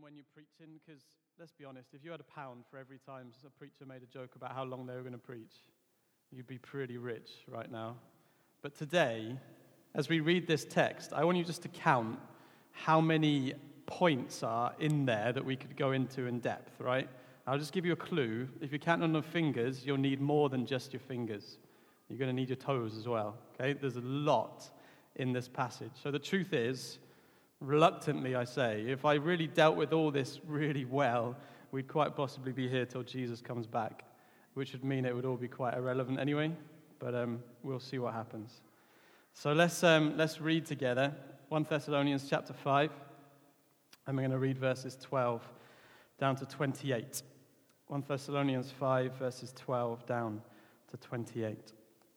when you're preaching, because let's be honest, if you had £1 for every time a preacher made a joke about how long they were going to preach, you'd be pretty rich right now. But today, as we read this text, I want you just to count how many points are in there that we could go into in depth, right? I'll just give you a clue. If you count on the fingers, you'll need more than just your fingers. You're going to need your toes as well, okay? There's a lot in this passage. So the truth is, reluctantly I say, if I really dealt with all this really well, we'd quite possibly be here till Jesus comes back, which would mean it would all be quite irrelevant anyway, but we'll see what happens. So let's read together 1 Thessalonians chapter 5, and we're going to read verses 12 down to 28. 1 Thessalonians 5, verses 12 down to 28.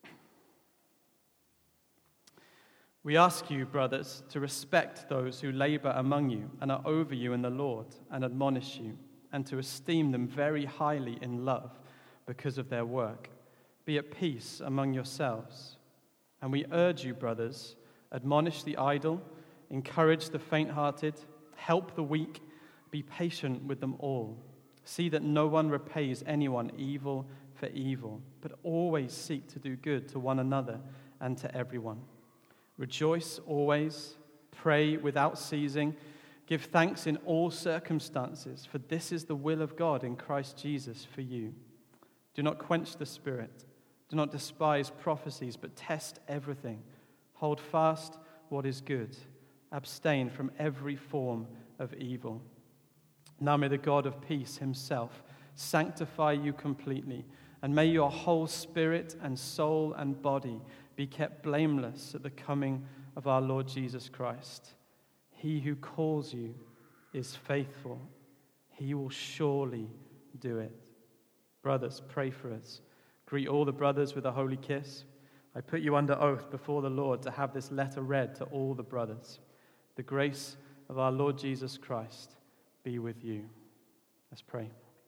We ask you, brothers, to respect those who labor among you and are over you in the Lord and admonish you, and to esteem them very highly in love because of their work. Be at peace among yourselves. And we urge you, brothers, admonish the idle, encourage the faint-hearted, help the weak, be patient with them all. See that no one repays anyone evil for evil, but always seek to do good to one another and to everyone. Rejoice always, pray without ceasing, give thanks in all circumstances, for this is the will of God in Christ Jesus for you. Do not quench the Spirit. Do not despise prophecies, but test everything. Hold fast what is good. Abstain from every form of evil. Now may the God of peace himself sanctify you completely, and may your whole spirit and soul and body be kept blameless at the coming of our Lord Jesus Christ. He who calls you is faithful. He will surely do it. Brothers, pray for us. Greet all the brothers with a holy kiss. I put you under oath before the Lord to have this letter read to all the brothers. The grace of our Lord Jesus Christ be with you. Let's pray.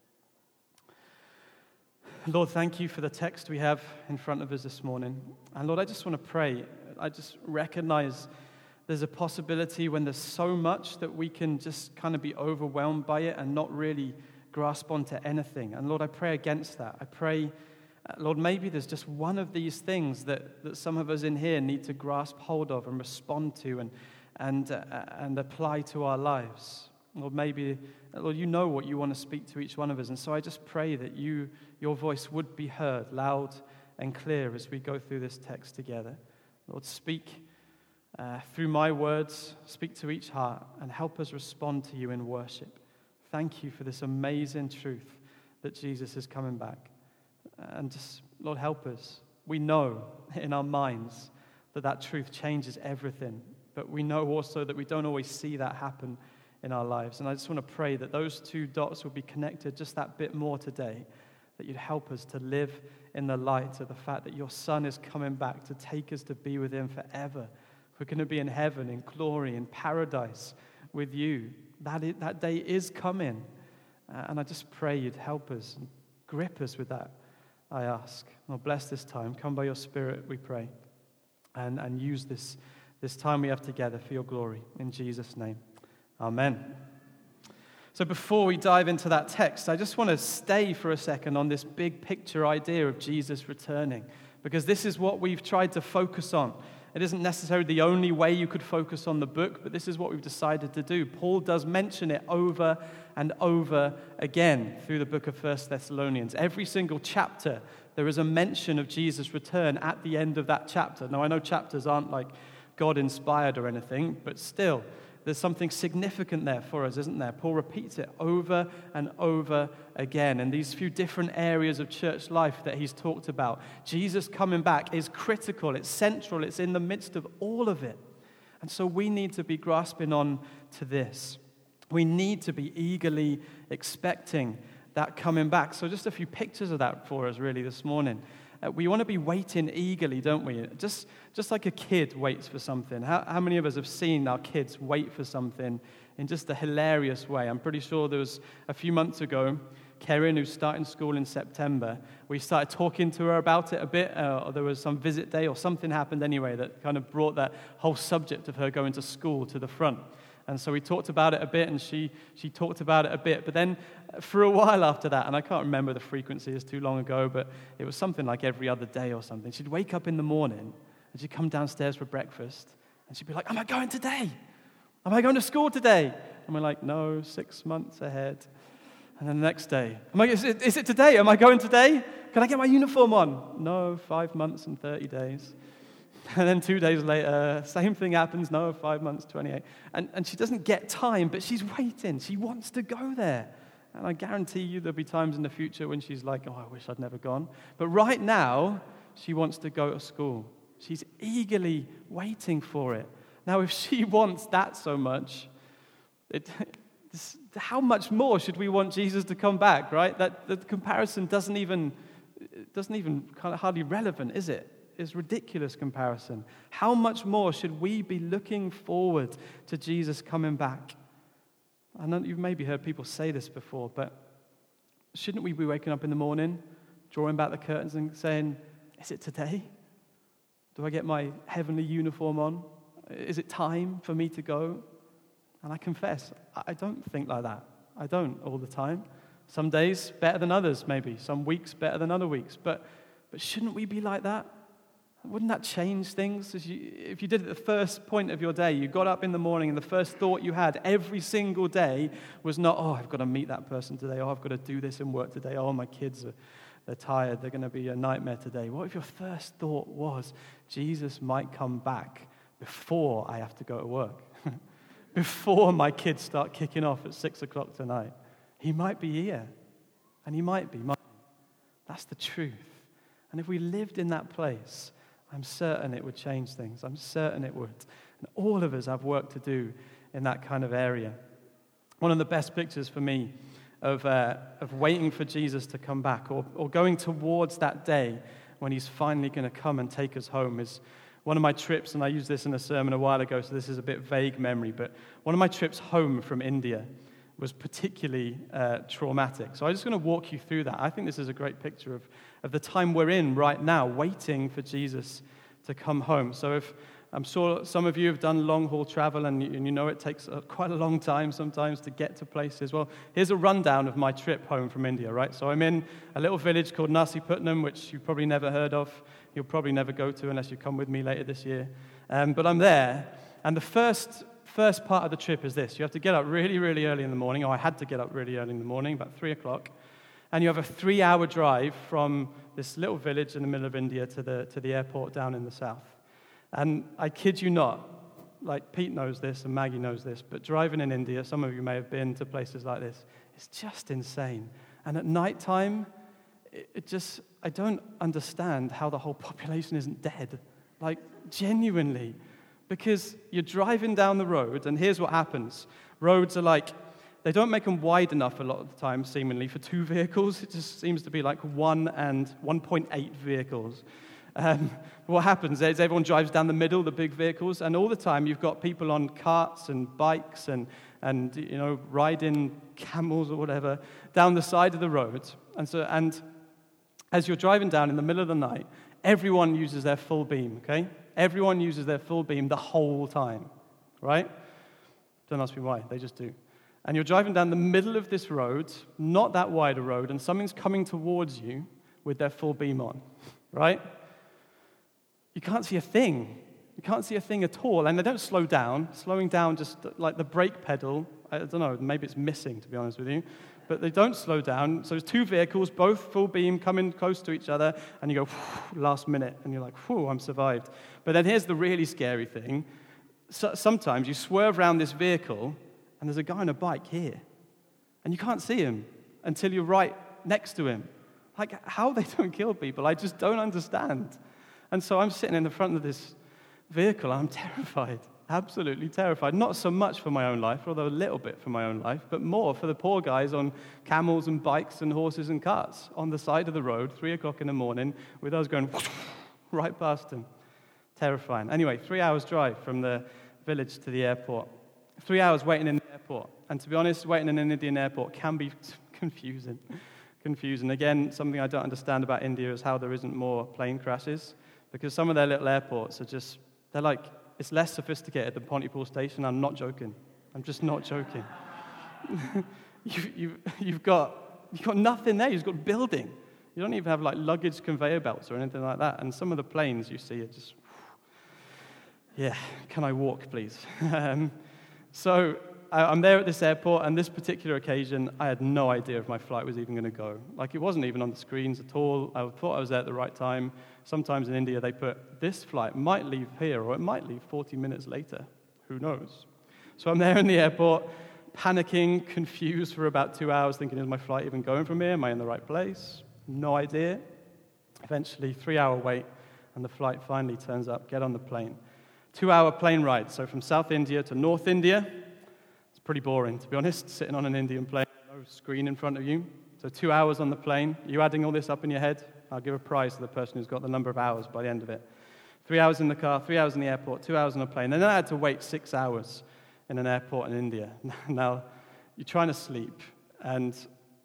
Lord, thank you for the text we have in front of us this morning. And Lord, I just want to pray. I just recognize there's a possibility when there's so much that we can just kind of be overwhelmed by it and not really grasp onto anything. And Lord, I pray against that. I pray, Lord, maybe there's just one of these things that some of us in here need to grasp hold of and respond to and apply to our lives. Lord, maybe, Lord, you know what you want to speak to each one of us. And so I just pray that your voice would be heard loud and clear as we go through this text together. Lord, speak through my words, speak to each heart, and help us respond to you in worship. Thank you for this amazing truth that Jesus is coming back. And just, Lord, help us. We know in our minds that truth changes everything, but we know also that we don't always see that happen in our lives. And I just want to pray that those two dots will be connected just that bit more today, that you'd help us to live in the light of the fact that your Son is coming back to take us to be with him forever. We're going to be in heaven, in glory, in paradise with you. That day is coming. And I just pray you'd help us and grip us with that, I ask. Lord, bless this time. Come by your Spirit, we pray. And use this time we have together for your glory. In Jesus' name. Amen. So before we dive into that text, I just want to stay for a second on this big picture idea of Jesus returning, because this is what we've tried to focus on. It isn't necessarily the only way you could focus on the book, but this is what we've decided to do. Paul does mention it over and over again through the book of 1 Thessalonians. Every single chapter, there is a mention of Jesus' return at the end of that chapter. Now, I know chapters aren't like God-inspired or anything, but still, there's something significant there for us, isn't there? Paul repeats it over and over again in these few different areas of church life that he's talked about. Jesus coming back is critical, it's central, it's in the midst of all of it. And so we need to be grasping on to this. We need to be eagerly expecting that coming back. So just a few pictures of that for us really this morning. We want to be waiting eagerly, don't we? Just like a kid waits for something. How many of us have seen our kids wait for something in just a hilarious way? I'm pretty sure there was a few months ago, Karen, who's starting school in September, we started talking to her about it a bit, or there was some visit day or something happened anyway that kind of brought that whole subject of her going to school to the front. And so we talked about it a bit, and she talked about it a bit. But then for a while after that, and I can't remember the frequency, it's too long ago, but it was something like every other day or something. She'd wake up in the morning, and she'd come downstairs for breakfast, and she'd be like, am I going today? Am I going to school today? And we're like, no, 6 months ahead. And then the next day, is it today? Am I going today? Can I get my uniform on? No, 5 months and 30 days. And then 2 days later, same thing happens. No, 5 months, 28. And she doesn't get time, but she's waiting. She wants to go there. And I guarantee you there'll be times in the future when she's like, oh, I wish I'd never gone. But right now, she wants to go to school. She's eagerly waiting for it. Now, if she wants that so much, how much more should we want Jesus to come back, right? That the comparison doesn't even kind of hardly relevant, is it? It's ridiculous comparison. How much more should we be looking forward to Jesus coming back? I know you've maybe heard people say this before, but shouldn't we be waking up in the morning, drawing back the curtains and saying, is it today? Do I get my heavenly uniform on? Is it time for me to go? And I confess, I don't think like that. I don't all the time. Some days better than others, maybe. Some weeks better than other weeks. But shouldn't we be like that? Wouldn't that change things? If you did it at the first point of your day, you got up in the morning and the first thought you had every single day was not, oh, I've got to meet that person today. Oh, I've got to do this in work today. Oh, my kids they're tired. They're going to be a nightmare today. What if your first thought was, Jesus might come back before I have to go to work? Before my kids start kicking off at 6 o'clock tonight. He might be here. And he might be. That's the truth. And if we lived in that place, I'm certain it would change things. I'm certain it would. And all of us have work to do in that kind of area. One of the best pictures for me of waiting for Jesus to come back or going towards that day when he's finally going to come and take us home is one of my trips, and I used this in a sermon a while ago, so this is a bit vague memory, but one of my trips home from India was particularly traumatic. So I'm just going to walk you through that. I think this is a great picture of the time we're in right now, waiting for Jesus to come home. So I'm sure some of you have done long-haul travel, and you know it takes quite a long time sometimes to get to places. Well, here's a rundown of my trip home from India, right? So I'm in a little village called Nasiputnam, which you've probably never heard of. You'll probably never go to unless you come with me later this year. But I'm there, and the first part of the trip is this. You have to get up really, really early in the morning. I had to get up really early in the morning, about 3 o'clock. And you have a 3-hour drive from this little village in the middle of India to the airport down in the south. And I kid you not, like Pete knows this and Maggie knows this, but driving in India, some of you may have been to places like this, it's just insane. And at nighttime, I don't understand how the whole population isn't dead. Like, genuinely. Because you're driving down the road, and here's what happens. Roads are like, they don't make them wide enough a lot of the time, seemingly, for 2 vehicles. It just seems to be like 1 and 1.8 vehicles. What happens is everyone drives down the middle, the big vehicles, and all the time you've got people on carts and bikes and riding camels or whatever down the side of the road. And as you're driving down in the middle of the night, everyone uses their full beam, okay? Everyone uses their full beam the whole time, right? Don't ask me why, they just do. And you're driving down the middle of this road, not that wide a road, and something's coming towards you with their full beam on, right? You can't see a thing. You can't see a thing at all, and they don't slow down. Slowing down just like the brake pedal, I don't know, maybe it's missing, to be honest with you. But they don't slow down. So there's 2 vehicles, both full beam, coming close to each other, and you go, last minute, and you're like, whew, I'm survived. But then here's the really scary thing. So sometimes you swerve around this vehicle, and there's a guy on a bike here, and you can't see him until you're right next to him. Like, how they don't kill people, I just don't understand. And so I'm sitting in the front of this vehicle, and I'm terrified. Absolutely terrified. Not so much for my own life, although a little bit for my own life, but more for the poor guys on camels and bikes and horses and carts on the side of the road, 3 o'clock in the morning, with us going right past them. Terrifying. Anyway, 3 hours drive from the village to the airport. 3 hours waiting in the airport. And to be honest, waiting in an Indian airport can be confusing. Again, something I don't understand about India is how there isn't more plane crashes, because some of their little airports are just, they're like, it's less sophisticated than Pontypool Station. I'm not joking. I'm just not joking. You've got nothing there. You've got building. You don't even have like luggage conveyor belts or anything like that. And some of the planes you see are just, yeah, can I walk, please? So I'm there at this airport, and this particular occasion, I had no idea if my flight was even going to go. Like, it wasn't even on the screens at all. I thought I was there at the right time. Sometimes in India, they put, this flight might leave here, or it might leave 40 minutes later. Who knows? So I'm there in the airport, panicking, confused for about 2 hours, thinking, is my flight even going from here? Am I in the right place? No idea. Eventually, 3-hour wait, and the flight finally turns up. Get on the plane. 2-hour plane ride. So from South India to North India. It's pretty boring, to be honest, sitting on an Indian plane, no screen in front of you. So 2 hours on the plane. Are you adding all this up in your head? I'll give a prize to the person who's got the number of hours by the end of it. 3 hours in the car, 3 hours in the airport, 2 hours on a plane. And then I had to wait 6 hours in an airport in India. Now, you're trying to sleep, and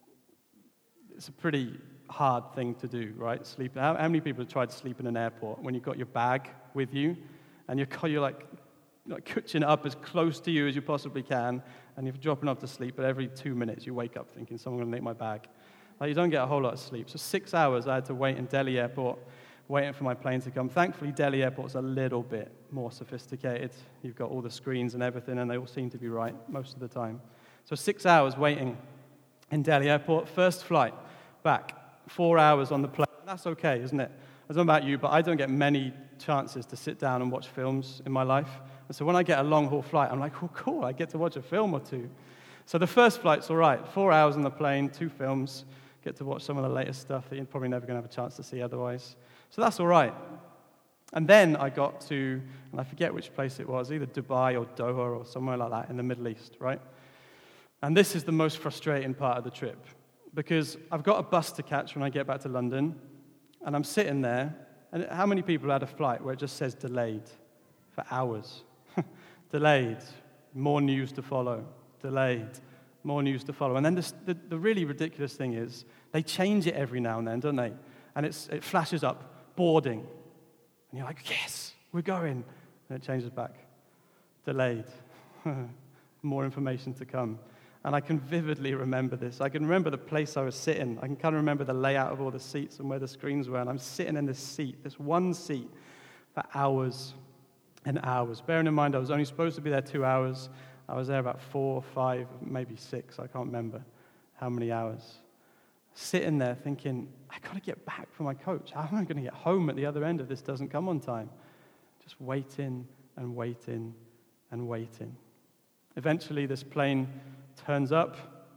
it's a pretty hard thing to do, right? Sleep. How many people have tried to sleep in an airport when you've got your bag with you, and you're like catching it up as close to you as you possibly can, and you're dropping off to sleep, but every 2 minutes you wake up thinking, someone's going to nick my bag. Like, you don't get a whole lot of sleep. So 6 hours I had to wait in Delhi airport, waiting for my plane to come. Thankfully, Delhi airport's a little bit more sophisticated. You've got all the screens and everything, and they all seem to be right most of the time. So 6 hours waiting in Delhi airport. First flight back, 4 hours on the plane. That's okay, isn't it? I don't know about you, but I don't get many chances to sit down and watch films in my life. And so when I get a long-haul flight, I'm like, oh, cool, I get to watch a film or two. So the first flight's all right. 4 hours on the plane, 2 films. Get to watch some of the latest stuff that you're probably never going to have a chance to see otherwise. So that's all right. And then I got to, and I forget which place it was, either Dubai or Doha or somewhere like that in the Middle East, right? And this is the most frustrating part of the trip, because I've got a bus to catch when I get back to London, and I'm sitting there, and how many people had a flight where it just says delayed for hours? Delayed, more news to follow. Delayed, more news to follow. And then the really ridiculous thing is, they change it every now and then, don't they? And it flashes up, boarding. And you're like, yes, we're going. And it changes back. Delayed. More information to come. And I can vividly remember this. I can remember the place I was sitting. I can kind of remember the layout of all the seats and where the screens were. And I'm sitting in this seat, this one seat, for hours and hours. Bearing in mind, I was only supposed to be there 2 hours. I was there about 4, 5, maybe 6. I can't remember how many hours. Sitting there thinking, I got to get back for my coach. How am I going to get home at the other end if this doesn't come on time? Just waiting and waiting and waiting. Eventually, this plane turns up.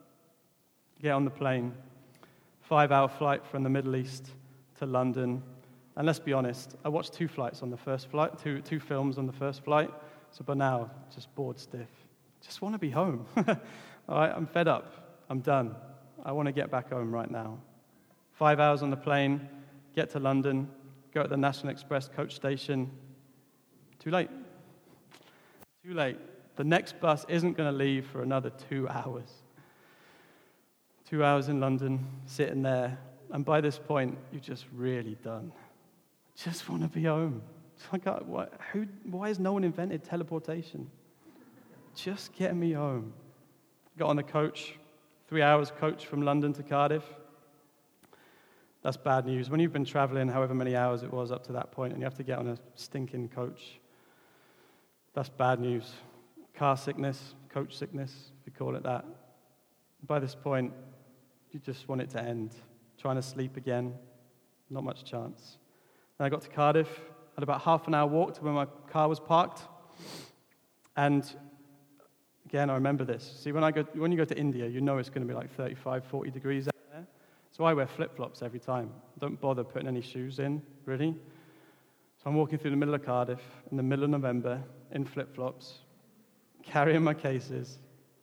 Get on the plane. 5-hour flight from the Middle East to London. And let's be honest, I watched 2 flights on the first flight, two films on the first flight. So by now, just bored stiff. Just want to be home. All right, I'm fed up. I'm done. I want to get back home right now. 5 hours on the plane, get to London, go at the National Express coach station. Too late. Too late. The next bus isn't going to leave for another 2 hours. 2 hours in London, sitting there, and by this point, you're just really done. Just want to be home. It's like, why has no one invented teleportation? Just get me home. Got on the coach, 3 hours coach from London to Cardiff. That's bad news. When you've been traveling however many hours it was up to that point, and you have to get on a stinking coach, that's bad news. Car sickness, coach sickness, if you call it that. By this point, you just want it to end. Trying to sleep again, not much chance. Then I got to Cardiff, had about half an hour walk to where my car was parked. And again, I remember this. See, when you go to India, you know it's going to be like 35, 40 degrees out there. So I wear flip-flops every time. Don't bother putting any shoes in, really. So I'm walking through the middle of Cardiff in the middle of November in flip-flops, carrying my cases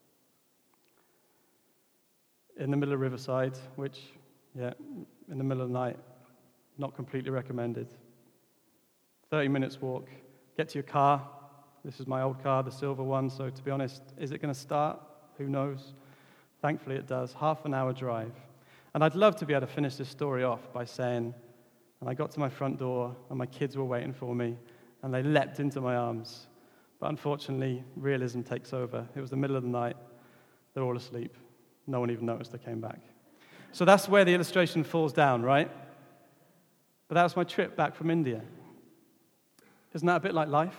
in the middle of Riverside, which, in the middle of the night, not completely recommended. 30 minutes walk, get to your car. This is my old car, the silver one, so to be honest, is it going to start? Who knows? Thankfully it does. Half an hour drive. And I'd love to be able to finish this story off by saying, and I got to my front door, and my kids were waiting for me, and they leapt into my arms. But unfortunately, realism takes over. It was the middle of the night. They're all asleep. No one even noticed they came back. So that's where the illustration falls down, right? But that was my trip back from India. Isn't that a bit like life?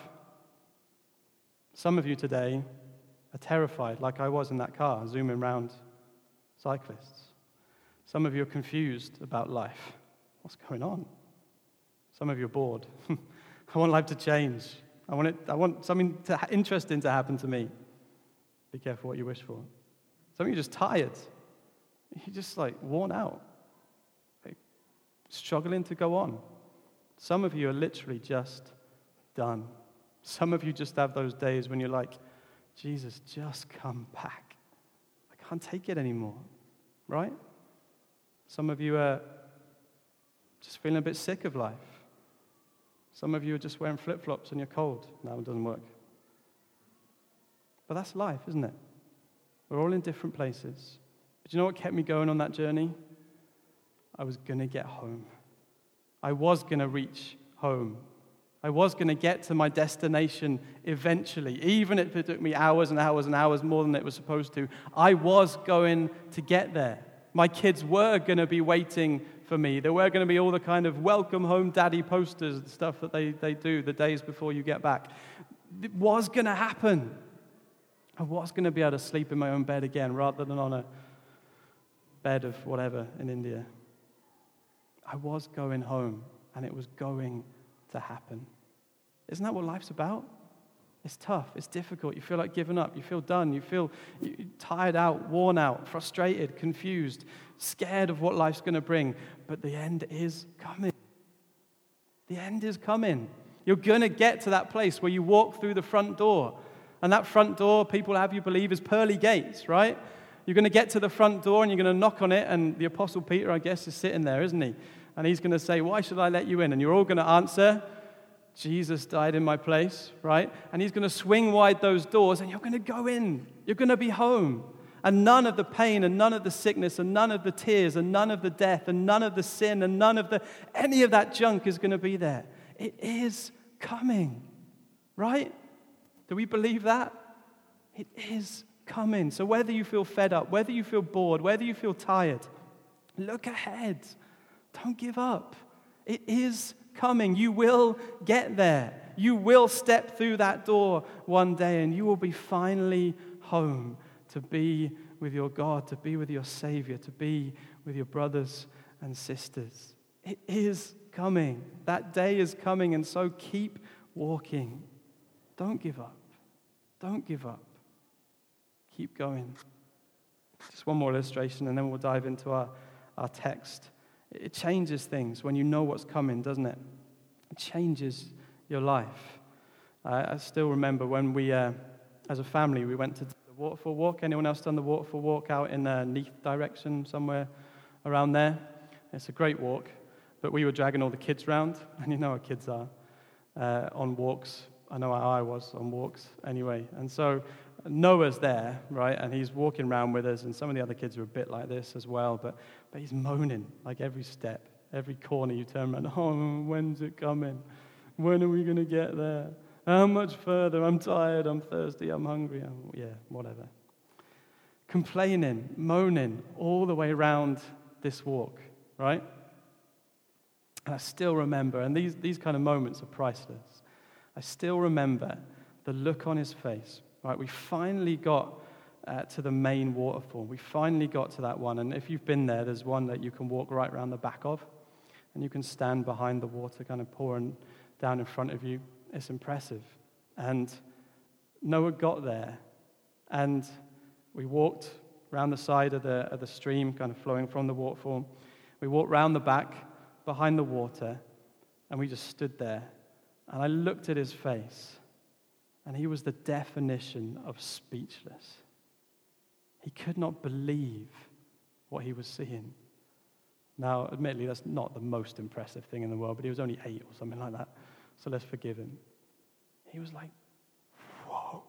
Some of you today are terrified, like I was in that car, zooming around cyclists. Some of you are confused about life. What's going on? Some of you are bored. I want life to change. I want something interesting to happen to me. Be careful what you wish for. Some of you are just tired. You're just worn out, struggling to go on. Some of you are literally just done. Some of you just have those days when you're like, Jesus, just come back. I can't take it anymore, right? Some of you are just feeling a bit sick of life. Some of you are just wearing flip-flops and you're cold. No, it doesn't work. But that's life, isn't it? We're all in different places. But you know what kept me going on that journey? I was going to get home. I was going to reach home. I was going to get to my destination eventually, even if it took me hours and hours and hours more than it was supposed to. I was going to get there. My kids were going to be waiting for me. There were going to be all the kind of welcome home daddy posters and stuff that they do the days before you get back. It was going to happen. I was going to be able to sleep in my own bed again rather than on a bed of whatever in India. I was going home, and it was going to happen. Isn't that what life's about? It's tough. It's difficult. You feel like giving up. You feel done. You feel tired out, worn out, frustrated, confused, scared of what life's going to bring. But the end is coming. The end is coming. You're going to get to that place where you walk through the front door. And that front door, people have you believe, is pearly gates, right? You're going to get to the front door and you're going to knock on it, and the Apostle Peter, I guess, is sitting there, isn't he? And he's going to say, why should I let you in? And you're all going to answer, Jesus died in my place, right? And he's going to swing wide those doors, and you're going to go in. You're going to be home. And none of the pain, and none of the sickness, and none of the tears, and none of the death, and none of the sin, and any of that junk is going to be there. It is coming, right? Do we believe that? It is coming. So whether you feel fed up, whether you feel bored, whether you feel tired, look ahead. Don't give up. It is coming. You will get there. You will step through that door one day, and you will be finally home to be with your God, to be with your Savior, to be with your brothers and sisters. It is coming. That day is coming, and so keep walking. Don't give up. Don't give up. Keep going. Just one more illustration, and then we'll dive into our text. It changes things when you know what's coming, doesn't it? It changes your life. I still remember when we, as a family, we went to the waterfall walk. Anyone else done the waterfall walk out in Neath direction, somewhere around there? It's a great walk, but we were dragging all the kids round, and you know how kids are on walks. I know how I was on walks anyway. And so Noah's there, right, and he's walking around with us, and some of the other kids are a bit like this as well, but he's moaning like every step, every corner you turn around. Oh, when's it coming? When are we going to get there? How much further? I'm tired, I'm thirsty, I'm hungry. Whatever. Complaining, moaning all the way around this walk, right? And I still remember, and these kind of moments are priceless. I still remember the look on his face. Right, we finally got to the main waterfall. We finally got to that one. And if you've been there, there's one that you can walk right around the back of. And you can stand behind the water kind of pouring down in front of you. It's impressive. And Noah got there. And we walked around the side of the stream, kind of flowing from the waterfall. We walked round the back, behind the water. And we just stood there. And I looked at his face. And he was the definition of speechless. He could not believe what he was seeing. Now, admittedly, that's not the most impressive thing in the world, but he was only 8 or something like that, so let's forgive him. He was like, whoa,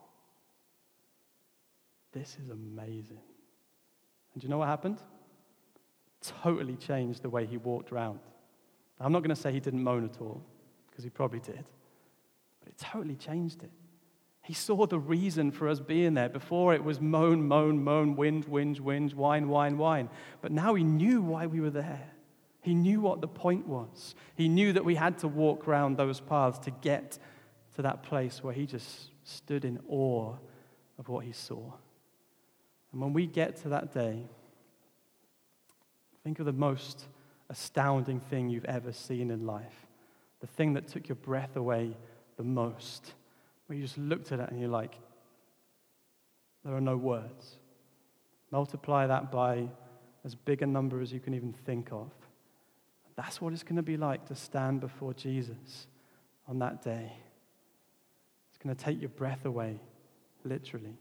this is amazing. And do you know what happened? Totally changed the way he walked around. I'm not going to say he didn't moan at all, because he probably did, but it totally changed it. He saw the reason for us being there. Before it was moan, moan, moan, wind, wind, wind, whine, whine, whine. But now he knew why we were there. He knew what the point was. He knew that we had to walk around those paths to get to that place where he just stood in awe of what he saw. And when we get to that day, think of the most astounding thing you've ever seen in life. The thing that took your breath away the most. Where you just looked at it and you're like, there are no words. Multiply that by as big a number as you can even think of. That's what it's going to be like to stand before Jesus on that day. It's going to take your breath away, literally.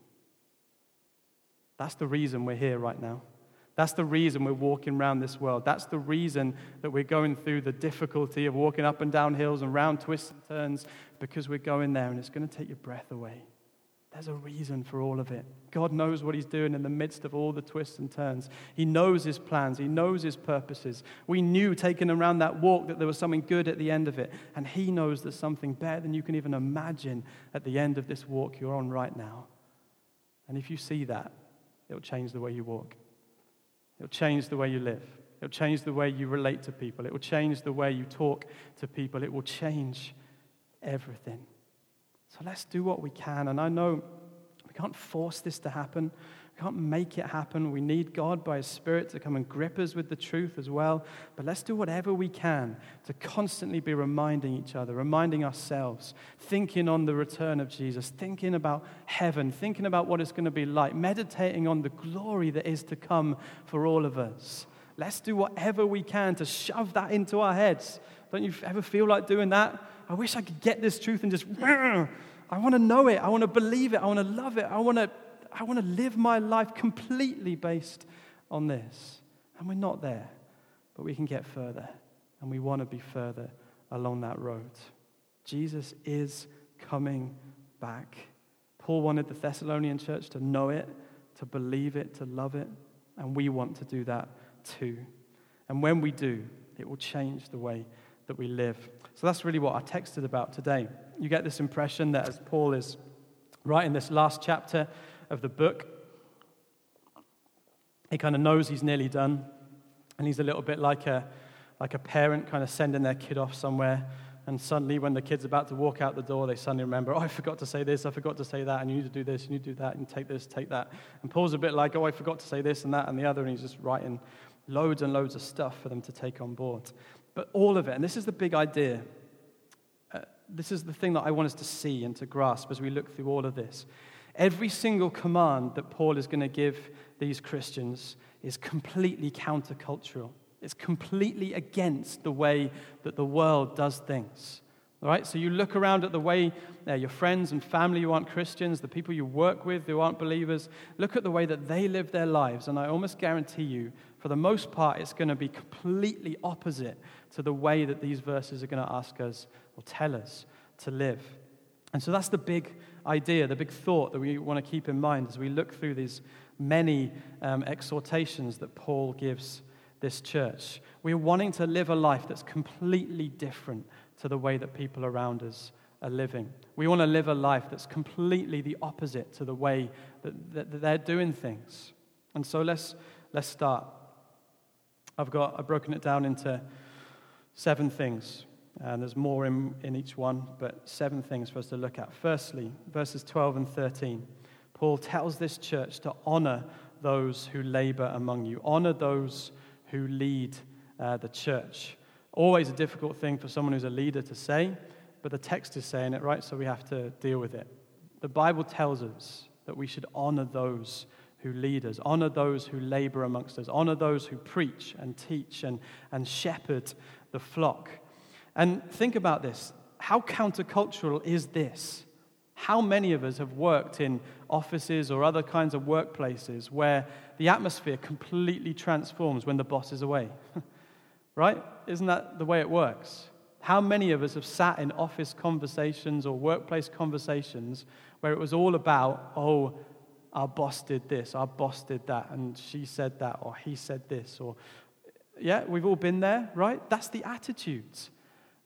That's the reason we're here right now. That's the reason we're walking around this world. That's the reason that we're going through the difficulty of walking up and down hills and round twists and turns, because we're going there and it's going to take your breath away. There's a reason for all of it. God knows what he's doing in the midst of all the twists and turns. He knows his plans. He knows his purposes. We knew taking around that walk that there was something good at the end of it. And he knows there's something better than you can even imagine at the end of this walk you're on right now. And if you see that, it'll change the way you walk. It'll change the way you live. It'll change the way you relate to people. It will change the way you talk to people. It will change everything. So let's do what we can. And I know we can't force this to happen. We can't make it happen. We need God by his Spirit to come and grip us with the truth as well. But let's do whatever we can to constantly be reminding each other, reminding ourselves, thinking on the return of Jesus, thinking about heaven, thinking about what it's going to be like, meditating on the glory that is to come for all of us. Let's do whatever we can to shove that into our heads. Don't you ever feel like doing that? I wish I could get this truth and just, I want to know it. I want to believe it. I want to love it. I want to live my life completely based on this. And we're not there, but we can get further. And we want to be further along that road. Jesus is coming back. Paul wanted the Thessalonian church to know it, to believe it, to love it. And we want to do that too. And when we do, it will change the way that we live. So that's really what our text is about today. You get this impression that as Paul is writing this last chapter of the book, he kind of knows he's nearly done, and he's a little bit like a parent kind of sending their kid off somewhere, and suddenly when the kid's about to walk out the door, they suddenly remember, I forgot to say this, I forgot to say that, and you need to do this, you need to do that, and take this, take that. And Paul's a bit like, I forgot to say this and that and the other, and he's just writing loads and loads of stuff for them to take on board. But all of it, and this is the big idea, this is the thing that I want us to see and to grasp as we look through all of this. Every single command that Paul is going to give these Christians is completely countercultural. It's completely against the way that the world does things. All right? So you look around at the way your friends and family who aren't Christians, the people you work with who aren't believers, look at the way that they live their lives, and I almost guarantee you, for the most part, it's going to be completely opposite to the way that these verses are going to ask us or tell us to live. And so that's the big idea, the big thought that we want to keep in mind as we look through these many exhortations that Paul gives this church. We're wanting to live a life that's completely different to the way that people around us are living. We want to live a life that's completely the opposite to the way that they're doing things. And so let's start. I've broken it down into 7 things, and there's more in each one, but 7 things for us to look at. Firstly, verses 12 and 13, Paul tells this church to honor those who labor among you. Honor those who lead the church. Always a difficult thing for someone who's a leader to say, but the text is saying it, right? So we have to deal with it. The Bible tells us that we should honor those who lead us, honor those who labor amongst us, honor those who preach and teach and shepherd the flock. And think about this. How countercultural is this? How many of us have worked in offices or other kinds of workplaces where the atmosphere completely transforms when the boss is away? Right? Isn't that the way it works? How many of us have sat in office conversations or workplace conversations where it was all about, oh, our boss did this, our boss did that, and she said that, or he said this, or... Yeah, we've all been there, right? That's the attitudes.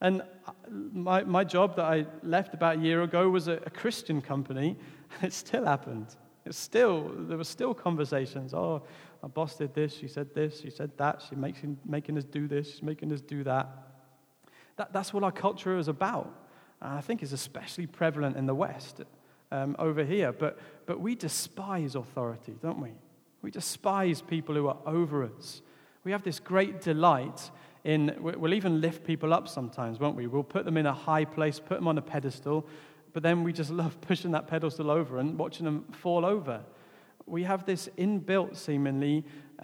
And my job that I left about a year ago was a Christian company, and it still happened. There were still conversations. Oh, our boss did this, she said that, she's making us do this, she's making us do that. That's what our culture is about. And I think it's especially prevalent in the West, over here. But we despise authority, don't we? We despise people who are over us. We have this great delight we'll even lift people up sometimes, won't we? We'll put them in a high place, put them on a pedestal, but then we just love pushing that pedestal over and watching them fall over. We have this inbuilt, seemingly,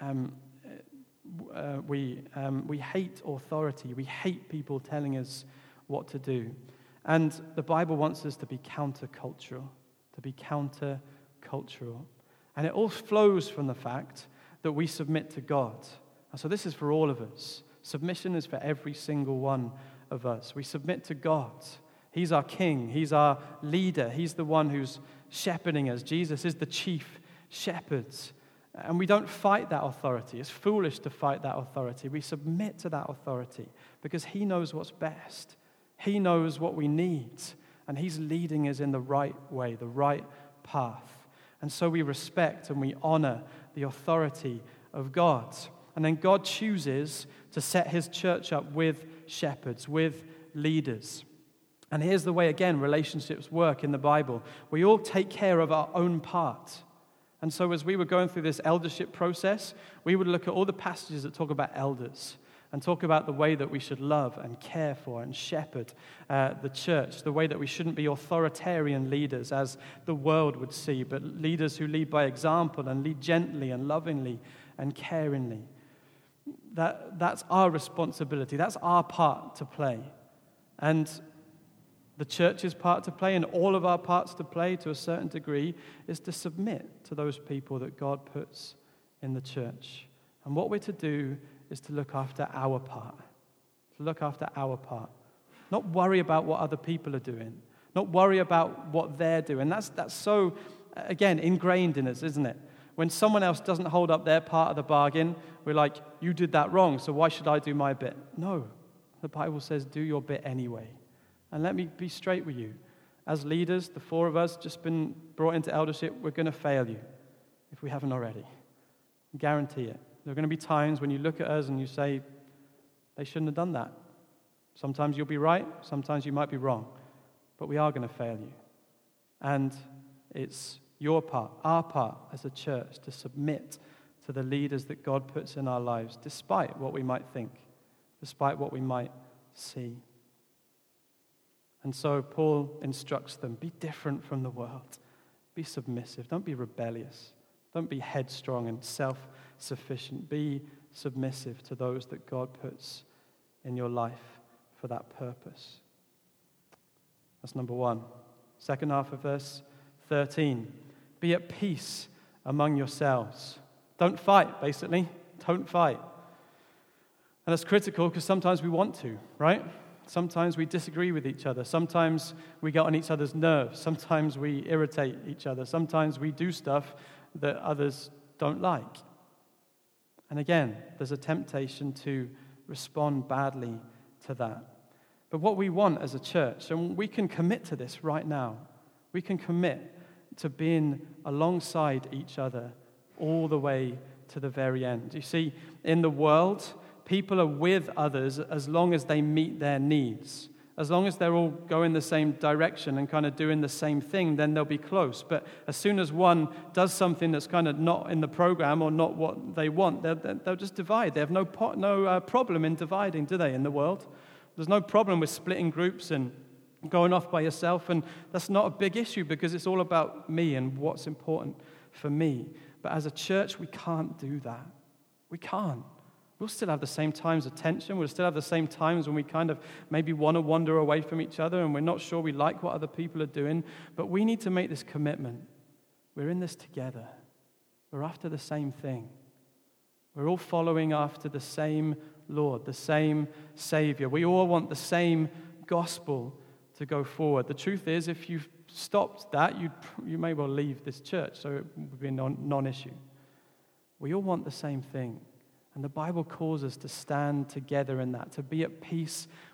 we hate authority. We hate people telling us what to do. And the Bible wants us to be countercultural, And it all flows from the fact that we submit to God. And so this is for all of us. Submission is for every single one of us. We submit to God. He's our king. He's our leader. He's the one who's shepherding us. Jesus is the chief shepherd. And we don't fight that authority. It's foolish to fight that authority. We submit to that authority because he knows what's best. He knows what we need. And he's leading us in the right way, the right path. And so we respect and we honor the authority of God. And then God chooses to set his church up with shepherds, with leaders. And here's the way, again, relationships work in the Bible. We all take care of our own part. And so as we were going through this eldership process, we would look at all the passages that talk about elders and talk about the way that we should love and care for and shepherd the church, the way that we shouldn't be authoritarian leaders as the world would see, but leaders who lead by example and lead gently and lovingly and caringly. That's our responsibility. That's our part to play. And the church's part to play and all of our parts to play to a certain degree is to submit to those people that God puts in the church. And what we're to do is to look after our part. Not worry about what other people are doing. Not worry about what they're doing. That's so, again, ingrained in us, isn't it? When someone else doesn't hold up their part of the bargain, we're like, you did that wrong, so why should I do my bit? No, the Bible says do your bit anyway. And let me be straight with you. As leaders, the four of us just been brought into eldership, we're going to fail you if we haven't already. I guarantee it. There are going to be times when you look at us and you say, they shouldn't have done that. Sometimes you'll be right, sometimes you might be wrong, but we are going to fail you. And it's your part, our part as a church to submit to the leaders that God puts in our lives, despite what we might think, despite what we might see. And so Paul instructs them, be different from the world. Be submissive. Don't be rebellious. Don't be headstrong and self-sufficient. Be submissive to those that God puts in your life for that purpose. That's number one. Second half of verse 13. Be at peace among yourselves. Don't fight, basically. Don't fight. And that's critical because sometimes we want to, right? Sometimes we disagree with each other. Sometimes we get on each other's nerves. Sometimes we irritate each other. Sometimes we do stuff that others don't like. And again, there's a temptation to respond badly to that. But what we want as a church, and we can commit to this right now, we can commit to being alongside each other all the way to the very end. You see, in the world, people are with others as long as they meet their needs. As long as they're all going the same direction and kind of doing the same thing, then they'll be close. But as soon as one does something that's kind of not in the program or not what they want, they'll just divide. They have no problem in dividing, do they, in the world? There's no problem with splitting groups and going off by yourself, and that's not a big issue because it's all about me and what's important for me. But as a church, we can't do that. We can't. We'll still have the same times of tension. We'll still have the same times when we kind of maybe want to wander away from each other and we're not sure we like what other people are doing. But we need to make this commitment. We're in this together. We're after the same thing. We're all following after the same Lord, the same Savior. We all want the same gospel to go forward. The truth is, if you've stopped that, you may well leave this church, so it would be a non-issue. We all want the same thing. And the Bible calls us to stand together in that, to be at peace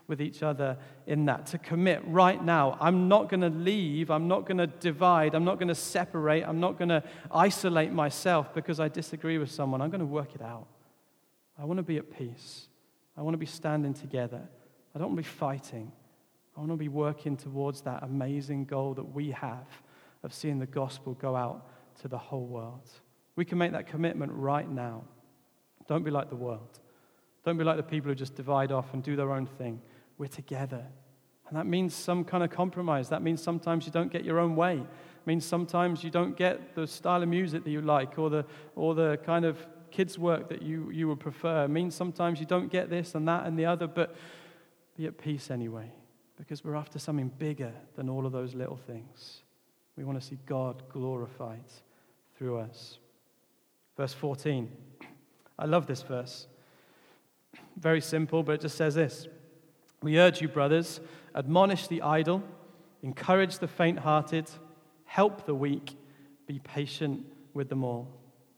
with each other in that. To commit right now, I'm not going to leave, I'm not going to divide, I'm not going to separate, I'm not going to isolate myself because I disagree with someone. I'm going to work it out. I want to be at peace. I want to be standing together. I don't want to be fighting. I want to be working towards that amazing goal that we have of seeing the gospel go out to the whole world. We can make that commitment right now. Don't be like the world. Don't be like the people who just divide off and do their own thing. We're together. And that means some kind of compromise. That means sometimes you don't get your own way. It means sometimes you don't get the style of music that you like or the kind of kids' work that you would prefer. It means sometimes you don't get this and that and the other, but be at peace anyway, because we're after something bigger than all of those little things. We want to see God glorified through us. Verse 14. I love this verse. Very simple, but it just says this. We urge you, brothers, admonish the idle, encourage the faint-hearted, help the weak, be patient with them all.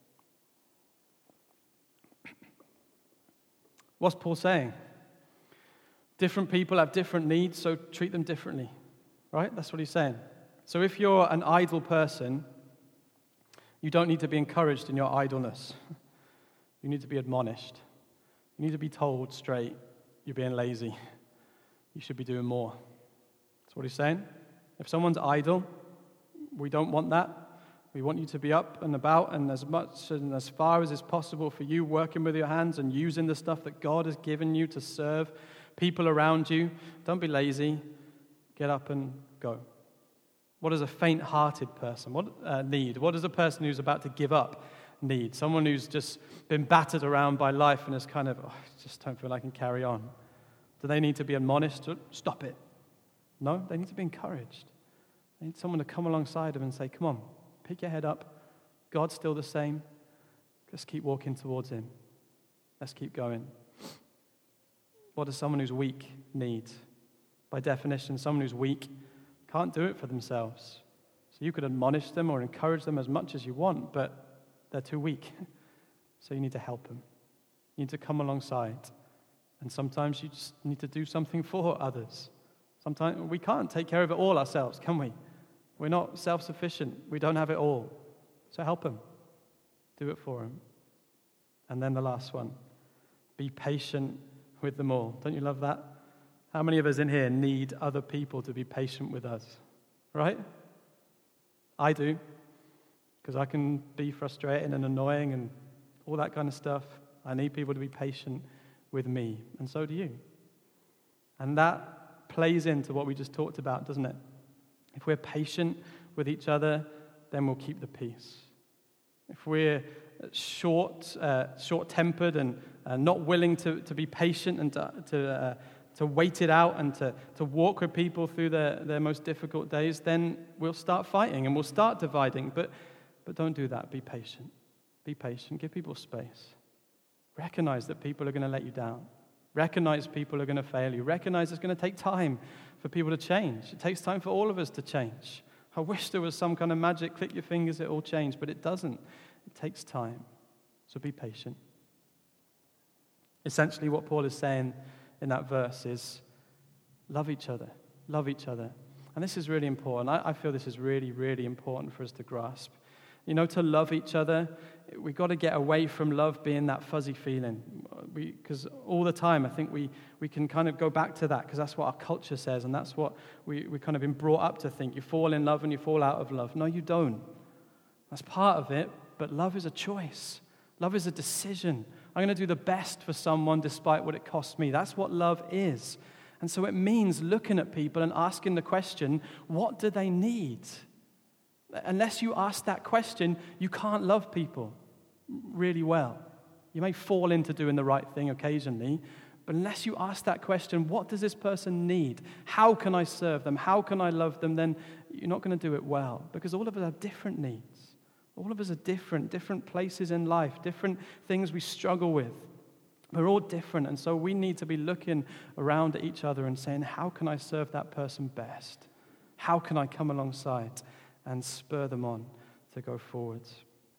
What's Paul saying? Different people have different needs, so treat them differently. Right? That's what he's saying. So if you're an idle person, you don't need to be encouraged in your idleness. You need to be admonished. You need to be told straight, you're being lazy. You should be doing more. That's what he's saying. If someone's idle, we don't want that. We want you to be up and about and as much and as far as is possible for you, working with your hands and using the stuff that God has given you to serve people around you. Don't be lazy. Get up and go. What does a faint-hearted person need? What does a person who's about to give up need? Someone who's just been battered around by life and is kind of, I just don't feel I can carry on. Do they need to be admonished to stop it? No, they need to be encouraged. They need someone to come alongside them and say, come on, pick your head up. God's still the same. Just keep walking towards him. Let's keep going. What does someone who's weak need? By definition, someone who's weak can't do it for themselves. So you could admonish them or encourage them as much as you want, but they're too weak. So you need to help them. You need to come alongside. And sometimes you just need to do something for others. Sometimes we can't take care of it all ourselves, can we? We're not self-sufficient. We don't have it all. So help them. Do it for them. And then the last one. Be patient with them all. Don't you love that? How many of us in here need other people to be patient with us? Right? I do. Because I can be frustrating and annoying and all that kind of stuff. I need people to be patient with me. And so do you. And that plays into what we just talked about, doesn't it? If we're patient with each other, then we'll keep the peace. If we're short-tempered and not willing to be patient and to wait it out and to walk with people through their most difficult days, then we'll start fighting and we'll start dividing. But don't do that. Be patient. Be patient. Give people space. Recognize that people are going to let you down. Recognize people are going to fail you. Recognize it's going to take time for people to change. It takes time for all of us to change. I wish there was some kind of magic, click your fingers, it all changed, but it doesn't. It takes time. So be patient. Essentially what Paul is saying in that verse is love each other. Love each other. And this is really important. I feel this is really, really important for us to grasp. You know, to love each other, we've got to get away from love being that fuzzy feeling. Because all the time, I think we can kind of go back to that because that's what our culture says and that's what we kind of been brought up to think. You fall in love and you fall out of love. No, you don't. That's part of it, but love is a choice. Love is a decision. I'm going to do the best for someone despite what it costs me. That's what love is. And so it means looking at people and asking the question, what do they need? Unless you ask that question, you can't love people really well. You may fall into doing the right thing occasionally, but unless you ask that question, what does this person need? How can I serve them? How can I love them? Then you're not going to do it well because all of us have different needs. All of us are different places in life, different things we struggle with. We're all different, and so we need to be looking around at each other and saying, how can I serve that person best? How can I come alongside and spur them on to go forwards?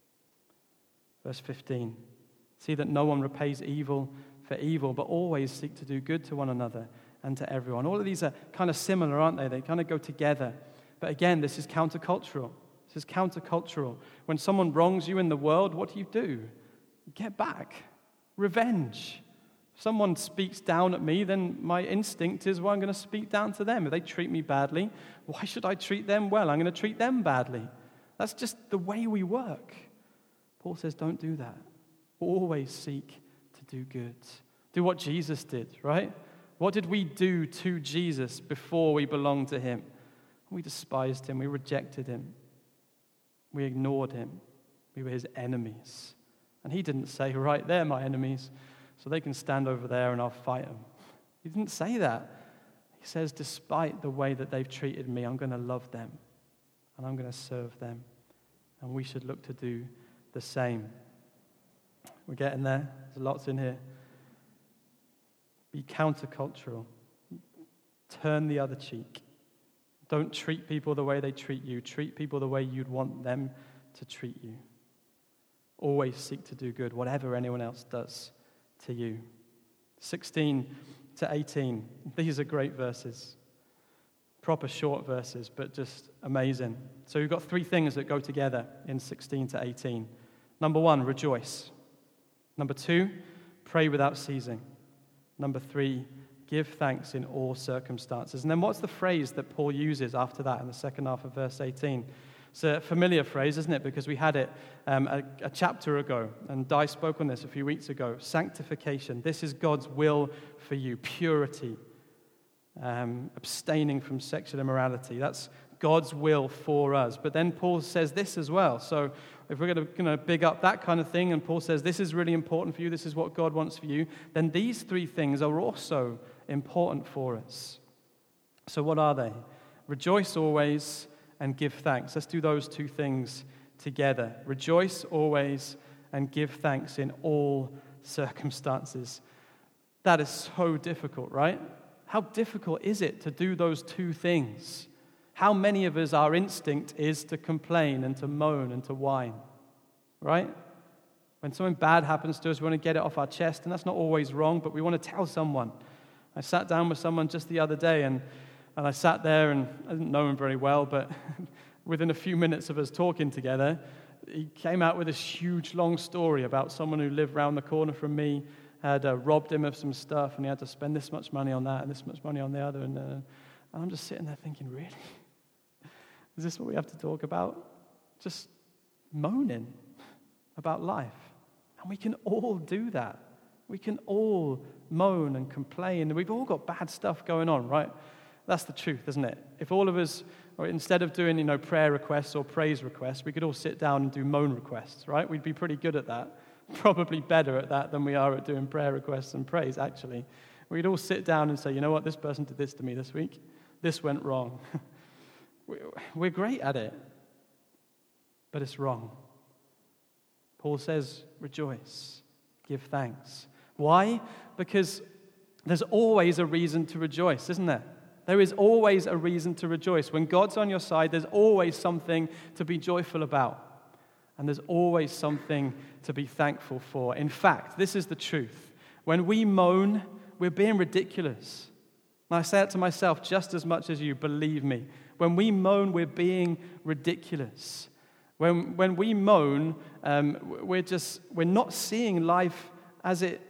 Verse 15, see that no one repays evil for evil, but always seek to do good to one another and to everyone. All of these are kind of similar, aren't they? They kind of go together. But again, this is countercultural. This is countercultural. When someone wrongs you in the world, what do? You get back. Revenge. If someone speaks down at me, then my instinct is, well, I'm going to speak down to them. If they treat me badly, why should I treat them well? I'm going to treat them badly. That's just the way we work. Paul says, don't do that. Always seek to do good. Do what Jesus did, right? What did we do to Jesus before we belonged to him? We despised him. We rejected him. We ignored him. We were his enemies. And he didn't say, right, they're my enemies, so they can stand over there and I'll fight them. He didn't say that. He says, despite the way that they've treated me, I'm going to love them and I'm going to serve them. And we should look to do the same. We're getting there. There's lots in here. Be countercultural. Turn the other cheek. Don't treat people the way they treat you. Treat people the way you'd want them to treat you. Always seek to do good, whatever anyone else does to you. 16 to 18. These are great verses. Proper short verses, but just amazing. So we've got three things that go together in 16 to 18. Number 1, rejoice. Number 2, pray without ceasing. Number 3, give thanks in all circumstances. And then what's the phrase that Paul uses after that in the second half of verse 18? It's a familiar phrase, isn't it? Because we had it a chapter ago, and Di spoke on this a few weeks ago. Sanctification. This is God's will for you. Purity. Abstaining from sexual immorality. That's God's will for us. But then Paul says this as well. So if we're going to big up that kind of thing, and Paul says this is really important for you, this is what God wants for you, then these three things are also important for us. So what are they? Rejoice always and give thanks. Let's do those two things together. Rejoice always and give thanks in all circumstances. That is so difficult, right? How difficult is it to do those two things? How many of us, our instinct is to complain and to moan and to whine, right? When something bad happens to us, we want to get it off our chest, and that's not always wrong, but we want to tell someone. I sat down with someone just the other day, and I sat there, and I didn't know him very well, but within a few minutes of us talking together, he came out with this huge, long story about someone who lived round the corner from me, had robbed him of some stuff, and he had to spend this much money on that and this much money on the other. And I'm just sitting there thinking, really? Is this what we have to talk about? Just moaning about life. And we can all do that. We can all moan and complain. We've all got bad stuff going on, right? That's the truth, isn't it? If all of us, or instead of doing, prayer requests or praise requests, we could all sit down and do moan requests, right? We'd be pretty good at that. Probably better at that than we are at doing prayer requests and praise, actually. We'd all sit down and say, you know what, this person did this to me this week. This went wrong. We're great at it, but it's wrong. Paul says, rejoice, give thanks. Why? Because there's always a reason to rejoice, isn't there? There is always a reason to rejoice. When God's on your side, there's always something to be joyful about. And there's always something to be thankful for. In fact, this is the truth. When we moan, we're being ridiculous. And I say it to myself just as much as you, believe me. When we moan, we're being ridiculous. When we moan, we're not seeing life as it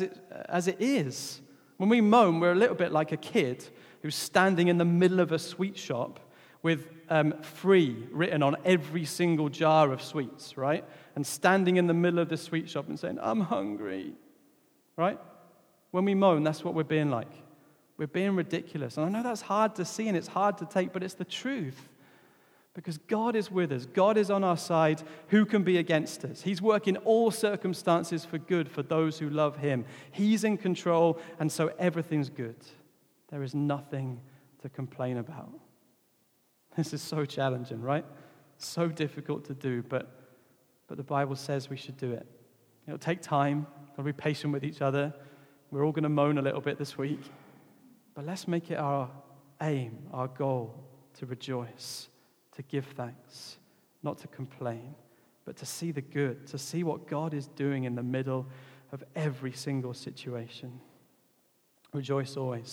is. When we moan, we're a little bit like a kid who's standing in the middle of a sweet shop with free written on every single jar of sweets, right? And standing in the middle of the sweet shop and saying, I'm hungry, right? When we moan, that's what we're being like. We're being ridiculous. And I know that's hard to see and it's hard to take, but it's the truth. Because God is with us. God is on our side. Who can be against us? He's working all circumstances for good for those who love him. He's in control, and so everything's good. There is nothing to complain about. This is so challenging, right? So difficult to do, but the Bible says we should do it. It'll take time. We'll be patient with each other. We're all going to moan a little bit this week. But let's make it our aim, our goal, to rejoice, to give thanks, not to complain, but to see the good, to see what God is doing in the middle of every single situation. Rejoice always.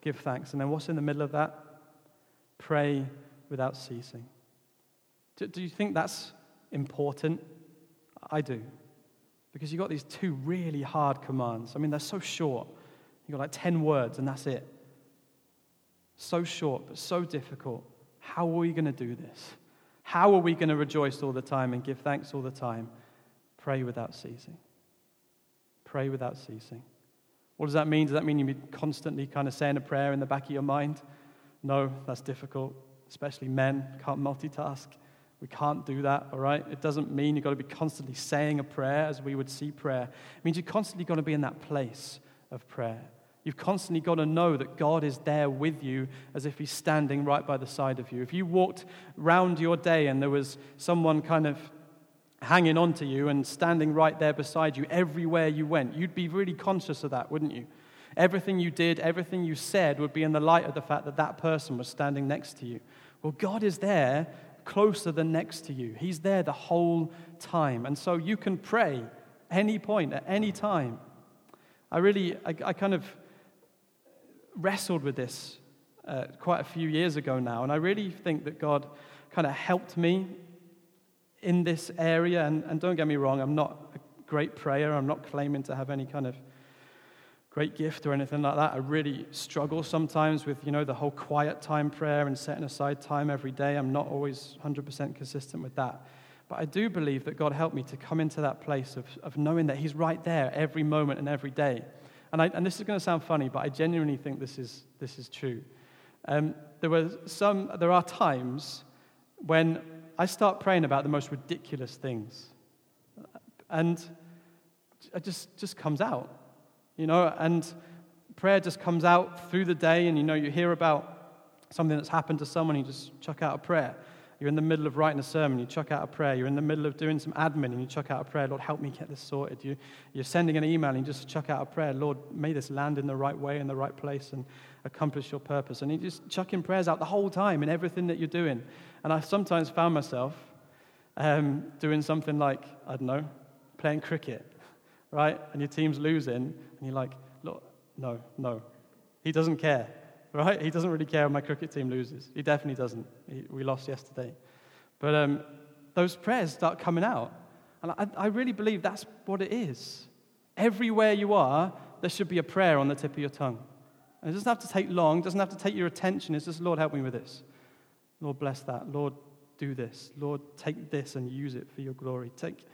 give thanks. And then what's in the middle of that? Pray without ceasing. Do you think that's important? I do. Because you've got these two really hard commands. I mean, they're so short. You've got like 10 words and that's it. So short, but so difficult. How are we going to do this? How are we going to rejoice all the time and give thanks all the time? Pray without ceasing. Pray without ceasing. What does that mean? Does that mean you're constantly kind of saying a prayer in the back of your mind? No, that's difficult. Especially men, can't multitask. We can't do that, all right? It doesn't mean you've got to be constantly saying a prayer as we would see prayer. It means you've constantly got to be in that place of prayer. You've constantly got to know that God is there with you as if he's standing right by the side of you. If you walked round your day and there was someone kind of hanging on to you and standing right there beside you everywhere you went, you'd be really conscious of that, wouldn't you? Everything you did, everything you said would be in the light of the fact that that person was standing next to you. Well, God is there closer than next to you. He's there the whole time. And so you can pray any point, at any time. I kind of wrestled with this quite a few years ago now, and I really think that God kind of helped me in this area. And don't get me wrong, I'm not a great prayer. I'm not claiming to have any kind of great gift or anything like that. I really struggle sometimes with, the whole quiet time prayer and setting aside time every day. I'm not always 100% consistent with that. But I do believe that God helped me to come into that place of knowing that he's right there every moment and every day. And this is going to sound funny, but I genuinely think this is true. There are times when I start praying about the most ridiculous things, and it just comes out. And prayer just comes out through the day, and you hear about something that's happened to someone, you just chuck out a prayer. You're in the middle of writing a sermon, you chuck out a prayer. You're in the middle of doing some admin, and you chuck out a prayer. Lord, help me get this sorted. You're sending an email, and you just chuck out a prayer. Lord, may this land in the right way, in the right place, and accomplish your purpose. And you just chucking prayers out the whole time in everything that you're doing. And I sometimes found myself doing something like, I don't know, playing cricket, right? And your team's losing, and you're like, look, no. He doesn't care, right? He doesn't really care if my cricket team loses. He definitely doesn't. We lost yesterday. But those prayers start coming out. And I really believe that's what it is. Everywhere you are, there should be a prayer on the tip of your tongue. And it doesn't have to take long. It doesn't have to take your attention. It's just, Lord, help me with this. Lord, bless that. Lord, do this. Lord, take this and use it for your glory.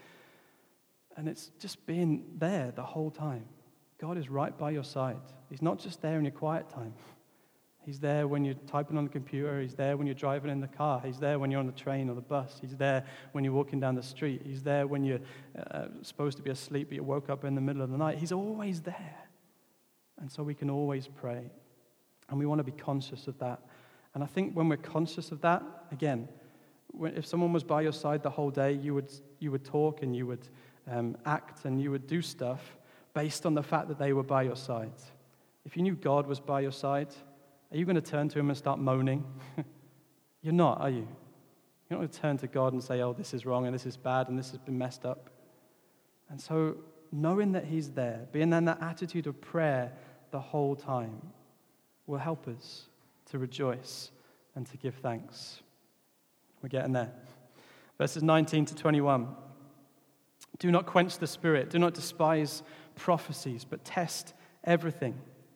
And it's just being there the whole time. God is right by your side. He's not just there in your quiet time. He's there when you're typing on the computer. He's there when you're driving in the car. He's there when you're on the train or the bus. He's there when you're walking down the street. He's there when you're supposed to be asleep, but you woke up in the middle of the night. He's always there. And so we can always pray. And we want to be conscious of that. And I think when we're conscious of that, again, if someone was by your side the whole day, you would talk and you would act and you would do stuff based on the fact that they were by your side. If you knew God was by your side, are you going to turn to him and start moaning? You're not, are you? You're not going to turn to God and say, oh, this is wrong and this is bad and this has been messed up. And so knowing that he's there, being in that attitude of prayer the whole time will help us to rejoice and to give thanks. We're getting there. Verses 19 to 21. Do not quench the spirit. Do not despise prophecies, but test everything.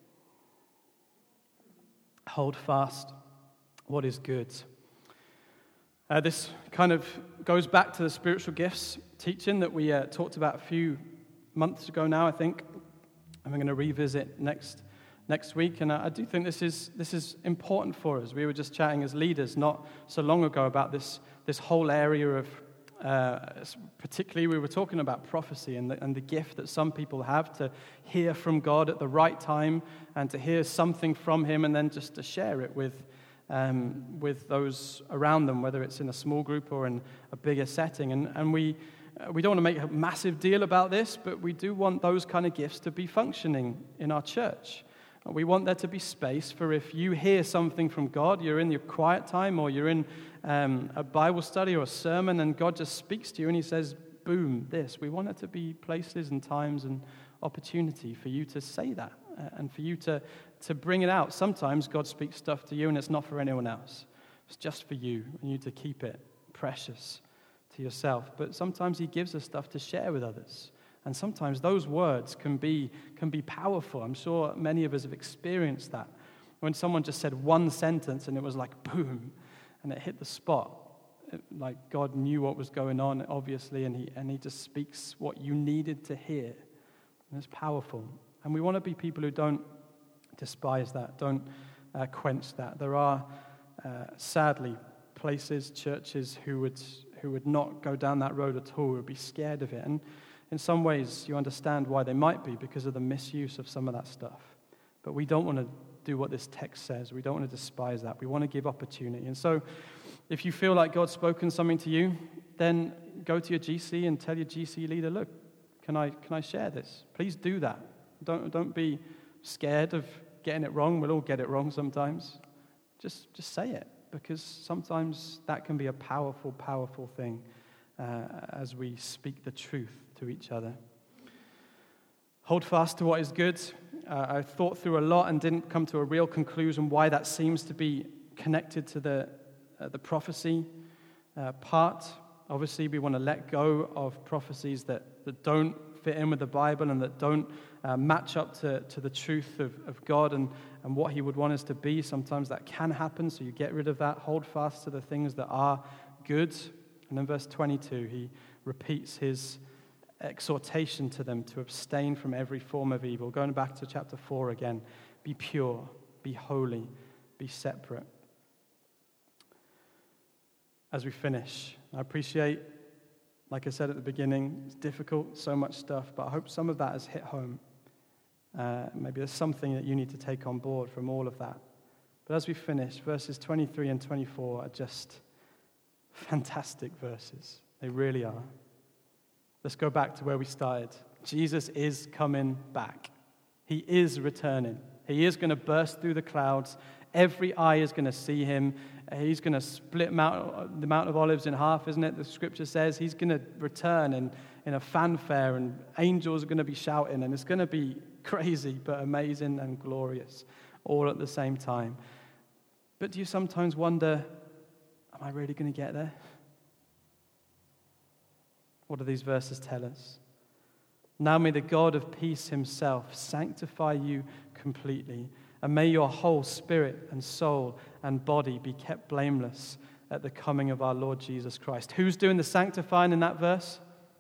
Hold fast what is good. This kind of goes back to the spiritual gifts teaching that we talked about a few months ago now, I think. And we're going to revisit next week. And I do think this is important for us. We were just chatting as leaders not so long ago about this whole area of, particularly we were talking about prophecy and the gift that some people have to hear from God at the right time and to hear something from him and then just to share it with those around them, whether it's in a small group or in a bigger setting. And we don't want to make a massive deal about this, but we do want those kind of gifts to be functioning in our church. We want there to be space for if you hear something from God, you're in your quiet time or you're in a Bible study or a sermon and God just speaks to you and he says, boom, this. We want it to be places and times and opportunity for you to say that and for you to bring it out. Sometimes God speaks stuff to you and it's not for anyone else. It's just for you, and you to keep it precious to yourself. But sometimes he gives us stuff to share with others. And sometimes those words can be powerful. I'm sure many of us have experienced that. When someone just said one sentence and it was like boom, and it hit the spot. Like God knew what was going on, obviously, and he just speaks what you needed to hear. And it's powerful. And we want to be people who don't despise that, don't quench that. There are, sadly, places, churches who would not go down that road at all, who would be scared of it. And in some ways, you understand why they might be, because of the misuse of some of that stuff. But we don't want to do what this text says. We don't want to despise that. We want to give opportunity. And so, if you feel like God's spoken something to you, then go to your GC and tell your GC leader, look, can I share this? Please do that. Don't be scared of getting it wrong. We'll all get it wrong sometimes. Just say it, because sometimes that can be a powerful, powerful thing as we speak the truth to each other. Hold fast to what is good. I thought through a lot and didn't come to a real conclusion why that seems to be connected to the prophecy part. Obviously, we want to let go of prophecies that don't fit in with the Bible and that don't match up to the truth of God and what he would want us to be. Sometimes that can happen, so you get rid of that. Hold fast to the things that are good. And in verse 22, he repeats his exhortation to them to abstain from every form of evil. Going back to chapter 4 again, be pure, be holy, be separate. As we finish, I appreciate, like I said at the beginning, it's difficult, so much stuff, but I hope some of that has hit home. Maybe there's something that you need to take on board from all of that. But as we finish, verses 23 and 24 are just fantastic verses. They really are. Let's go back to where we started. Jesus is coming back. He is returning. He is going to burst through the clouds. Every eye is going to see him. He's going to split the Mount of Olives in half, isn't it? The scripture says he's going to return in a fanfare, and angels are going to be shouting, and it's going to be crazy but amazing and glorious all at the same time. But do you sometimes wonder, am I really going to get there? What do these verses tell us? Now may the God of peace himself sanctify you completely, and may your whole spirit and soul and body be kept blameless at the coming of our Lord Jesus Christ. Who's doing the sanctifying in that verse?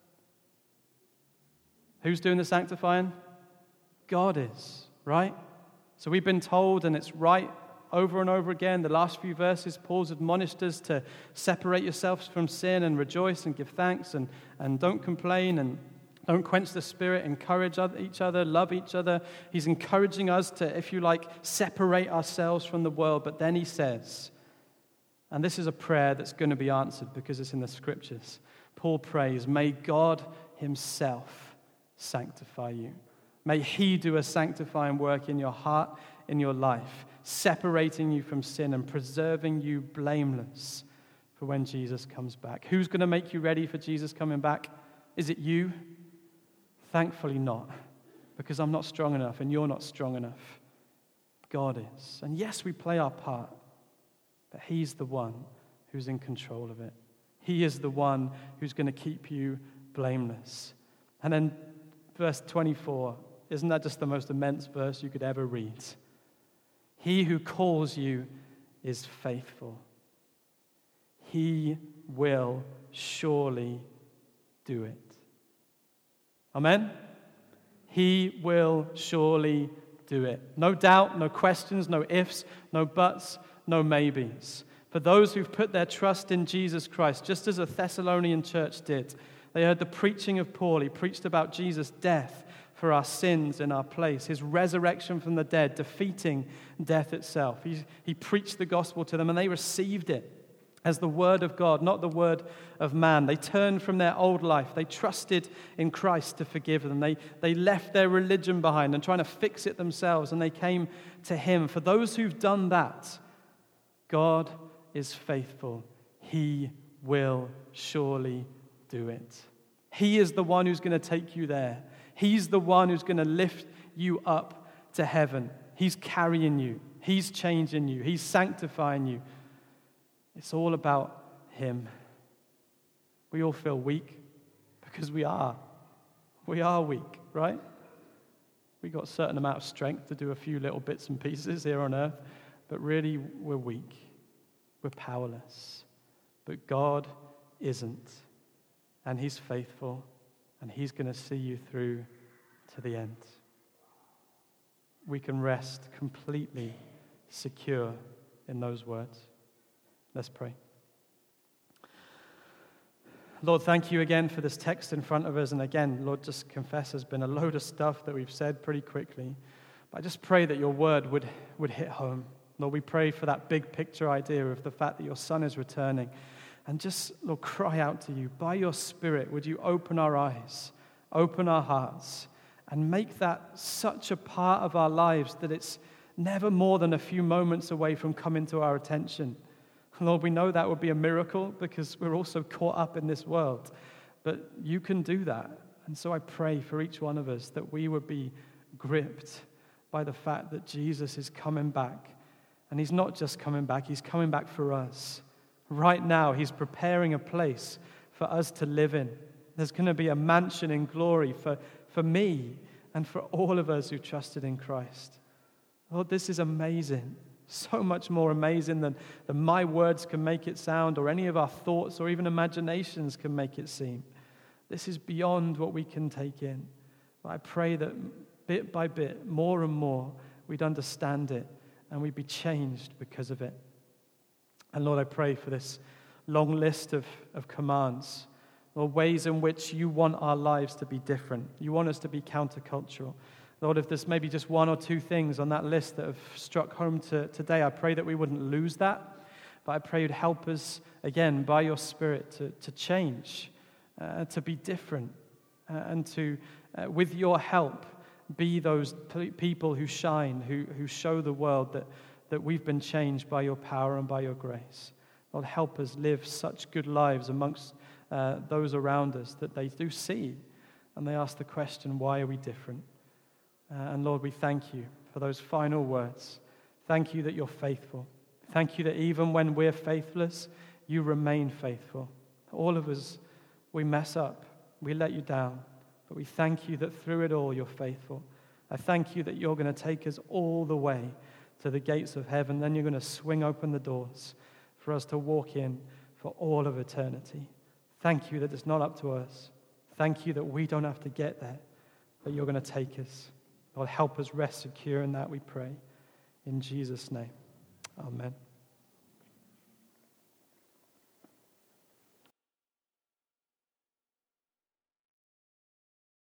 Who's doing the sanctifying? God is, right? So we've been told, and it's right over and over again, the last few verses, Paul's admonished us to separate yourselves from sin and rejoice and give thanks and don't complain and don't quench the spirit, encourage each other, love each other. He's encouraging us to, if you like, separate ourselves from the world. But then he says, and this is a prayer that's going to be answered because it's in the scriptures. Paul prays, may God himself sanctify you. May he do a sanctifying work in your heart, in your life, separating you from sin and preserving you blameless for when Jesus comes back. Who's going to make you ready for Jesus coming back? Is it you? Thankfully not, because I'm not strong enough and you're not strong enough. God is. And yes, we play our part, but he's the one who's in control of it. He is the one who's going to keep you blameless. And then verse 24, isn't that just the most immense verse you could ever read? He who calls you is faithful. He will surely do it. Amen? He will surely do it. No doubt, no questions, no ifs, no buts, no maybes. For those who've put their trust in Jesus Christ, just as a Thessalonian church did, they heard the preaching of Paul. He preached about Jesus' death for our sins in our place, his resurrection from the dead, defeating death itself. He preached the gospel to them, and they received it as the word of God, not the word of man. They turned from their old life. They trusted in Christ to forgive them. They left their religion behind and trying to fix it themselves, and they came to him. For those who've done that, God is faithful. He will surely do it. He is the one who's going to take you there. He's the one who's going to lift you up to heaven. He's carrying you. He's changing you. He's sanctifying you. It's all about him. We all feel weak because we are. We are weak, right? We got a certain amount of strength to do a few little bits and pieces here on earth, but really we're weak. We're powerless. But God isn't. And he's faithful, and he's going to see you through to the end. We can rest completely secure in those words. Let's pray. Lord, thank you again for this text in front of us. And again, Lord, just confess there's been a load of stuff that we've said pretty quickly. But I just pray that your word would hit home. Lord, we pray for that big picture idea of the fact that your Son is returning. And just, Lord, cry out to you. By your Spirit, would you open our eyes, open our hearts, and make that such a part of our lives that it's never more than a few moments away from coming to our attention. Lord, we know that would be a miracle because we're also caught up in this world. But you can do that. And so I pray for each one of us that we would be gripped by the fact that Jesus is coming back. And he's not just coming back, he's coming back for us. Right now, he's preparing a place for us to live in. There's going to be a mansion in glory for me and for all of us who trusted in Christ. Lord, this is amazing. So much more amazing than my words can make it sound, or any of our thoughts or even imaginations can make it seem. This is beyond what we can take in. But I pray that bit by bit, more and more, we'd understand it and we'd be changed because of it. And Lord, I pray for this long list of commands, or ways in which you want our lives to be different. You want us to be countercultural. Lord, if there's maybe just one or two things on that list that have struck home today, I pray that we wouldn't lose that. But I pray you'd help us, again, by your Spirit, to change, to be different, and to, with your help, be those people who shine, who show the world that we've been changed by your power and by your grace. Lord, help us live such good lives amongst those around us that they do see, and they ask the question, why are we different? And Lord, we thank you for those final words. Thank you that you're faithful. Thank you that even when we're faithless, you remain faithful. All of us, we mess up. We let you down. But we thank you that through it all, you're faithful. I thank you that you're going to take us all the way to the gates of heaven. Then you're going to swing open the doors for us to walk in for all of eternity. Thank you that it's not up to us. Thank you that we don't have to get there, but you're going to take us. Lord, help us rest secure in that, we pray. In Jesus' name, amen.